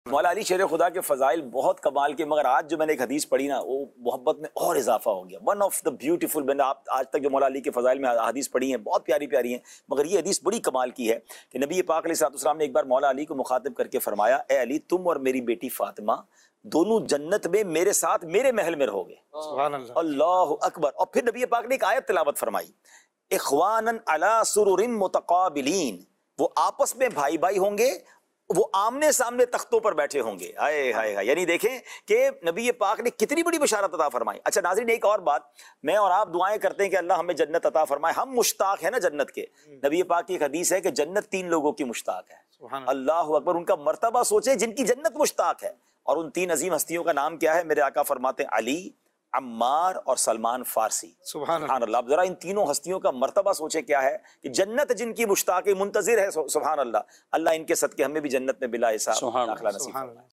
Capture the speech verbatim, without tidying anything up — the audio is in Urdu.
مولا علی شیر خدا کے فضائل بہت کمال کے، مگر آج جو میں نے ایک حدیث پڑھی نا وہ محبت میں اور اضافہ ہو گیا. ون آف دا بیوٹیفل، میں نے آپ آج تک جو مولا علی کے فضائل میں حدیث پڑھی ہیں بہت پیاری پیاری ہیں، مگر یہ حدیث بڑی کمال کی ہے کہ نبی پاک علیہ الصلوۃ والسلام نے ایک بار مولا علی کو مخاطب کر کے فرمایا، اے علی تم اور میری بیٹی فاطمہ دونوں جنت میں میرے ساتھ میرے محل میں رہو گے. سبحان اللہ، اللہ اکبر. اور پھر نبی پاک نے ایک آیت تلاوت فرمائی، اخوانا علی سرر متقابلین، وہ آپس میں بھائی بھائی ہوں گے، وہ آمنے سامنے تختوں پر بیٹھے ہوں گے. ہائے ہائے ہائے، یعنی دیکھیں کہ نبی پاک نے کتنی بڑی بشارت عطا فرمائی. اچھا ناظرین، ایک اور بات، میں اور آپ دعائیں کرتے ہیں کہ اللہ ہمیں جنت عطا فرمائے، ہم مشتاق ہیں نا جنت کے. نبی پاک کی ایک حدیث ہے کہ جنت تین لوگوں کی مشتاق ہے. سبحان اللہ، اللہ اکبر. ان کا مرتبہ سوچیں جن کی جنت مشتاق ہے. اور ان تین عظیم ہستیوں کا نام کیا ہے؟ میرے آقا فرماتے ہیں علی، عمار اور سلمان فارسی. سبحان اللہ، سبحان اللہ. اب ذرا ان تینوں ہستیوں کا مرتبہ سوچے کیا ہے کہ جنت جن کی مشتاق منتظر ہے. سبحان اللہ. اللہ ان کے صدقے ہمیں بھی جنت میں بلا حساب سبحان داخلہ اللہ، نصیب سبحان فرمائے. اللہ.